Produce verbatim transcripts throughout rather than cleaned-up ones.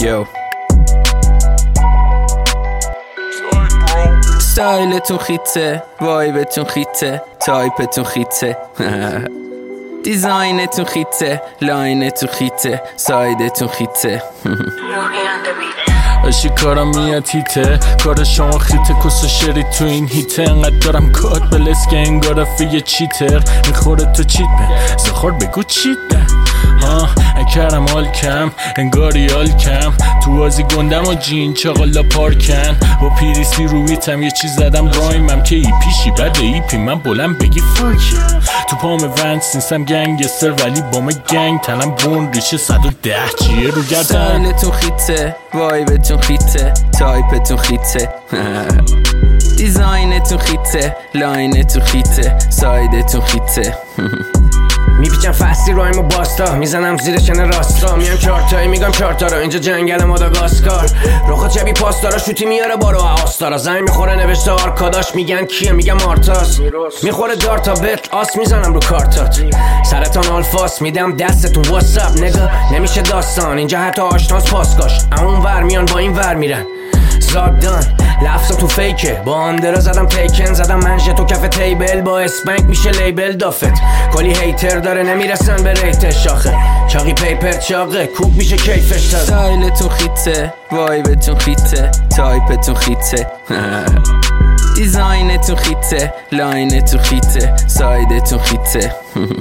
یو ستایلتون خیته، وایبتون خیته، تایپتون خیته دیزاینتون خیته، لاینتون خیته، سایدتون خیته اشی کارم میاد هیته، کار شما خیته، کس شری تو این هیته. انقدر دارم کات بلس که انگار فیه چیتر میخوره تو چیت به زخور بگو چیت به ها اکرم حال کم انگاری حال کم تو بازی گندم و جین چاقالا پارکن با پیریسی رویتم یه چیز زدم رایمم که ای پیشی بده ای پی من بلند بگی فاکی تو پام ونس نیستم گنگستر ولی با من گنگ تنم بون ریشه صد و ده چیه رو گردن. ستایلتون خیته، وایبتون خیته، تایپتون خیته دیزاینتون خیته، لاینتون خیته، سایدتون خیته میپیچم فصلی رایم و باستا میزنم زیر چنه راستا میام چارتایی میگم چارتا رو اینجا جنگل ماداگاسکار روخات شبی پاسدارا شوتی میاره بارو آستارا زنگ میخوره نوشته آرکاداش میگن کیه میگم آرتاس میخوره دارتا بت آس میزنم رو کارتات سرطان آلفاس میدم دستتون واتساپ نگا نمیشه داستان اینجا حتی آشناس پاسکاش اون ور میان با این ور میرن زادان لفظم تو فیکه با آندرا زدم تیکن زدم منشه تو کف تیبل با اسپنک میشه لیبل دافت کلی هیتر داره نمیرسن به ریتش شاخه چاقی پیپر چاقه کوب میشه کیفش تازه. ستایلتون خیته، وایبتون خیته، تایپتون خیته دیزاینتون خیته، لاینتون خیته، سایدتون خیته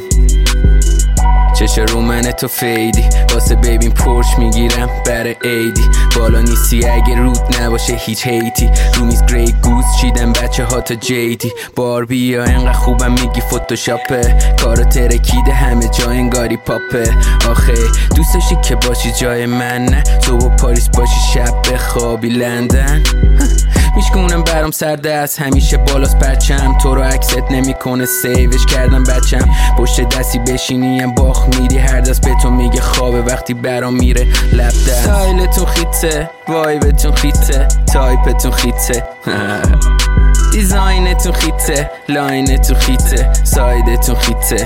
چشا رو من تو فیدی واسه بیبین پورش میگیرم بره ایدی بالا نیستی اگه رود نباشه هیچ هیتی رو میز گری گوز چیدم بچه ها تا جیدی باربی یا انقدر خوبم میگی فوتوشاپه کارو ترکیده همه جا انگاری پاپه آخه دوست داشتی که باشی جای من نه تو با پاریس باشی شب بخوابی لندن میشکونم برام سرده از همیشه بالاست پرچم تو رو اکست نمیکنه سیوش کردم بچم پشت دستی بشینیم باخ میری هر دست به تو میگه خوابه وقتی برام میره لب دست. ستایلتون خیته، وایبتون خیته، تایپتون خیته دیزاینتون خیته، لاینتون خیته، سایدتون خیته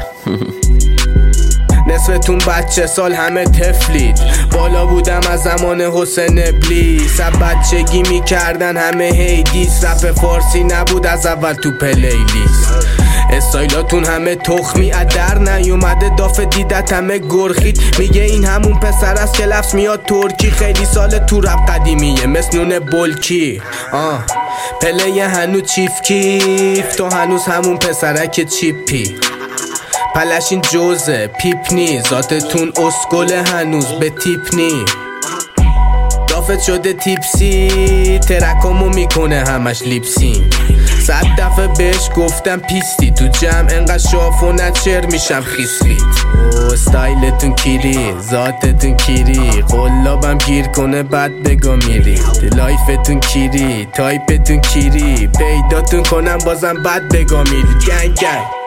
نصفتون بچه سال همه تفلید بالا بودم از زمان حسین ابلیس از بچگی میکردن همه هیدیس رپ فارسی نبود از اول تو پلیلیست استایلاتون همه تخمی ادر نیومده داف دیدت همه گرخید میگه این همون پسر است که لفظ میاد ترکی خیلی سال تو رپ قدیمیه مثل نون بلکی آه پلی هنو چیف کیف تو هنوز همون پسرک چیپی پلشین جوزه پیپنی ذاتتون اسکل هنوز به تیپنی دافت شده تیپسی ترکامو میکنه همش لیپسینگ صد دفعه بهش گفتم پیستی تو جمع انقدر شاف و نچر میشم خیسلی استایلتون کیری ذاتتون کیری قلابم گیر کنه بعد بگا میری لایفتون کیری تایپتون کیری پیداتون کنم بازم بعد بگا میری گنگ گنگ